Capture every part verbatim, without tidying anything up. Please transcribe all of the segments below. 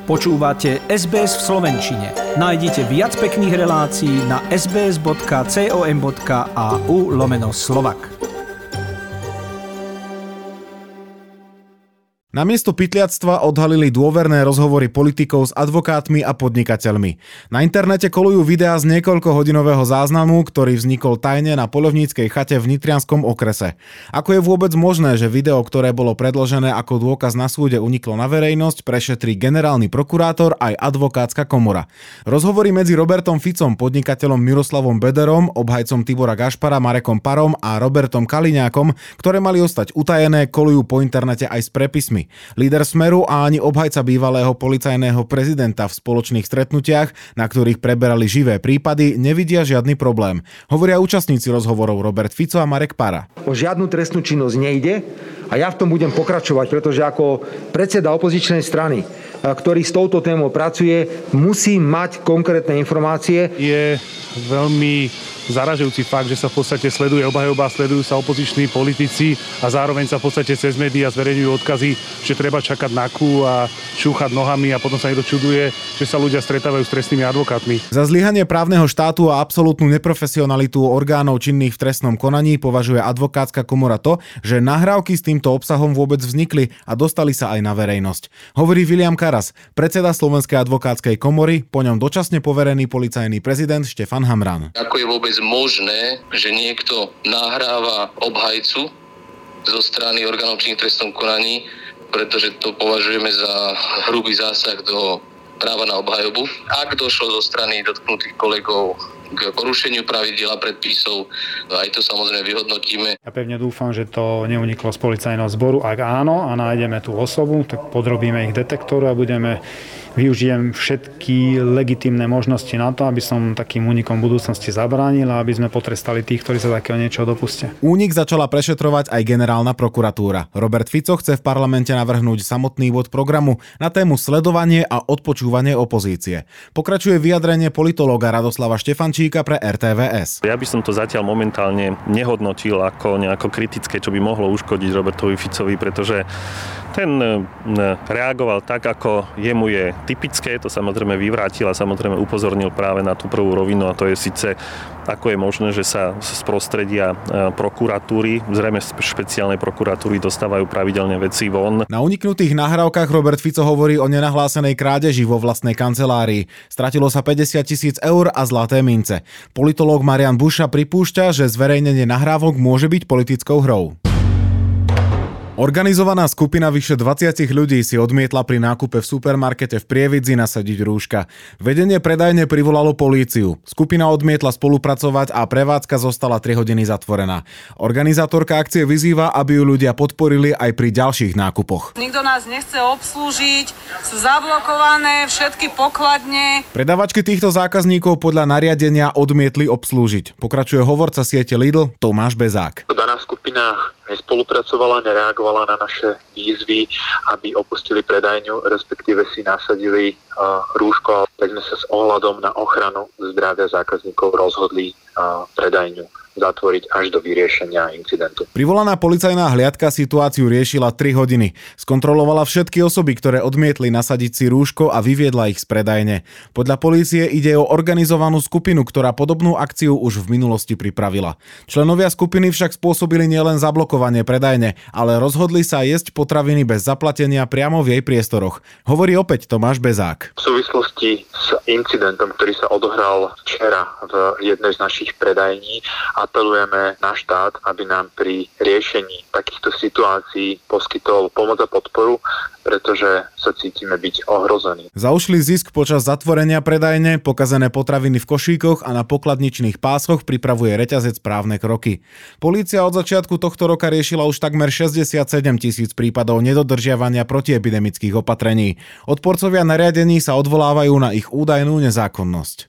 Počúvate es bé es v slovenčine. Nájdite viac pekných relácií na sbs.com.au lomeno Slovak. Namiesto pytliactva odhalili dôverné rozhovory politikov s advokátmi a podnikateľmi. Na internete kolujú videá z niekoľkohodinového záznamu, ktorý vznikol tajne na poľovníckej chate v Nitrianskom okrese. Ako je vôbec možné, že video, ktoré bolo predložené ako dôkaz na súde, uniklo na verejnosť, prešetrí generálny prokurátor aj advokátska komora. Rozhovory medzi Robertom Ficom, podnikateľom Miroslavom Bederom, obhajcom Tibora Gašpara, Marekom Parom a Robertom Kaliňákom, ktoré mali ostať utajené, kolujú po internete aj s prepismi. Líder Smeru a ani obhajca bývalého policajného prezidenta v spoločných stretnutiach, na ktorých preberali živé prípady, nevidia žiadny problém. Hovoria účastníci rozhovorov Robert Fico a Marek Para. O žiadnu trestnú činnosť nejde a ja v tom budem pokračovať, pretože ako predseda opozičnej strany, ktorý s touto témou pracuje, musí mať konkrétne informácie. Je veľmi zaražujúci fakt, že sa v podstate sleduje obhajoba, sledujú sa opoziční politici a zároveň sa v podstate cez médiá zverejňujú odkazy, že treba čakať na kú a šúchať nohami a potom sa niekto čuduje, že sa ľudia stretávajú s trestnými advokátmi. Za zlyhanie právneho štátu a absolútnu neprofesionalitu orgánov činných v trestnom konaní považuje advokátska komora to, že nahrávky s týmto obsahom vôbec vznikli a dostali sa aj na verejnosť. Hovorí Viliam Karas, predseda Slovenskej advokátskej komory, po ňom dočasne poverený policajný prezident Štefan Hamran. Ako je vôbec možné, že niekto nahráva obhajcu zo strany orgánov činných v trestnom konaní, pretože to považujeme za hrubý zásah do práva na obhajobu. Ak došlo zo strany dotknutých kolegov k porušeniu pravidiel a predpisov, aj to samozrejme vyhodnotíme. Ja pevne dúfam, že to neuniklo z policajného zboru. Ak áno a nájdeme tú osobu, tak podrobíme ich detektoru a budeme využijem všetky legitímne možnosti na to, aby som takým únikom v budúcnosti zabránil a aby sme potrestali tých, ktorí sa takého niečoho dopustia. Únik začala prešetrovať aj generálna prokuratúra. Robert Fico chce v parlamente navrhnúť samotný bod programu na tému sledovanie a odpočúvanie opozície. Pokračuje vyjadrenie politológa Radoslava Štefančíka pre er té vé es. Ja by som to zatiaľ momentálne nehodnotil ako nejako kritické, čo by mohlo uškodiť Robertovi Ficovi, pretože ten reagoval tak, ako jemu je typické, to samozrejme vyvrátil a samozrejme upozornil práve na tú prvú rovinu, a to je síce, ako je možné, že sa z prostredia prokuratúry, zrejme špeciálnej prokuratúry, dostávajú pravidelne veci von. Na uniknutých nahrávkach Robert Fico hovorí o nenahlásenej krádeži vo vlastnej kancelárii. Stratilo sa päťdesiat tisíc eur a zlaté mince. Politológ Marian Buša pripúšťa, že zverejnenie nahrávok môže byť politickou hrou. Organizovaná skupina vyše dvadsať ľudí si odmietla pri nákupe v supermarkete v Prievidzi nasadiť rúška. Vedenie predajne privolalo políciu. Skupina odmietla spolupracovať a prevádzka zostala tri hodiny zatvorená. Organizátorka akcie vyzýva, aby ju ľudia podporili aj pri ďalších nákupoch. Nikto nás nechce obslúžiť, sú zablokované všetky pokladne. Predavačky týchto zákazníkov podľa nariadenia odmietli obslúžiť. Pokračuje hovorca siete Lidl Tomáš Bezák. Daná skupina nespolupracovala, nereagovala na naše výzvy, aby opustili predajňu, respektíve si nasadili uh, rúško, tak sme sa s ohľadom na ochranu zdravia zákazníkov rozhodli uh, predajňu zatvoriť až do vyriešenia incidentu. Privolaná policajná hliadka situáciu riešila tri hodiny. Skontrolovala všetky osoby, ktoré odmietli nasadiť si rúško a vyviedla ich z predajne. Podľa polície ide o organizovanú skupinu, ktorá podobnú akciu už v minulosti pripravila. Členovia skupiny však spôsobili nielen zablokovanie predajne, ale rozhodli sa jesť potraviny bez zaplatenia priamo v jej priestoroch. Hovorí opäť Tomáš Bezák. V súvislosti s incidentom, ktorý sa odohral včera v jednej z našich predajní, apelujeme na štát, aby nám pri riešení takýchto situácií poskytol pomoc a podporu, pretože sa cítime byť ohrození. Za ušlý zisk počas zatvorenia predajne, pokazené potraviny v košíkoch a na pokladničných pásoch pripravuje reťazec právne kroky. Polícia od začiatku tohto roka riešila už takmer šesťdesiatsedem tisíc prípadov nedodržiavania protiepidemických opatrení. Odporcovia nariadení sa odvolávajú na ich údajnú nezákonnosť.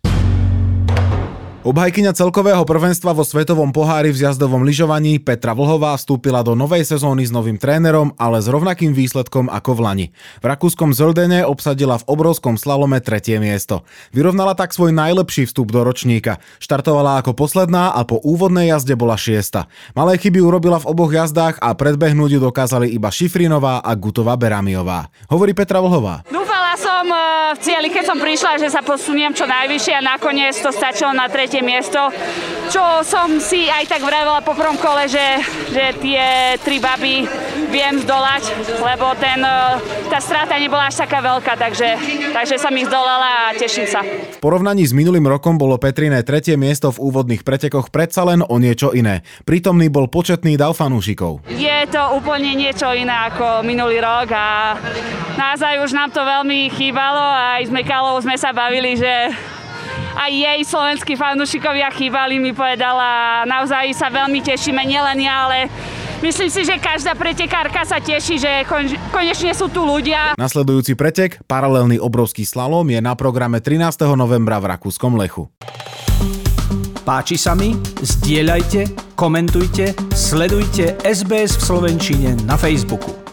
Obhajkyňa celkového prvenstva vo svetovom pohári v jazdovom lyžovaní Petra Vlhová vstúpila do novej sezóny s novým trénerom, ale s rovnakým výsledkom ako v lani. V rakúskom Zöldene obsadila v obrovskom slalome tretie miesto. Vyrovnala tak svoj najlepší vstup do ročníka. Štartovala ako posledná a po úvodnej jazde bola šiesta. Malé chyby urobila v oboch jazdách a predbehnúť ju dokázali iba Šifrinová a Gutová Beramiová. Hovorí Petra Vlhová. Dúfala Mala som v cieli, keď som prišla, že sa posuniem čo najvyššie a nakoniec to stačilo na tretie miesto, čo som si aj tak vravela po prvom kole, že, že tie tri baby viem zdolať, lebo ten, tá strata nebola až taká veľká, takže, takže som ich zdolala a teším sa. V porovnaní s minulým rokom bolo Petriné tretie miesto v úvodných pretekoch predsa len o niečo iné. Prítomný bol početný dav fanúšikov. Je to úplne niečo iné ako minulý rok a naozaj už nám to veľmi chýbalo a aj s Mekalou sme sa bavili, že aj jej slovenskí fanúšikovia chýbali, mi povedala. Naozaj sa veľmi tešíme, nielen ja, ale myslím si, že každá pretekárka sa teší, že konečne sú tu ľudia. Nasledujúci pretek, paralelný obrovský slalom, je na programe trinásteho novembra v Rakúskom Lechu. Páči sa mi? Zdieľajte, komentujte, sledujte es bé es v slovenčine na Facebooku.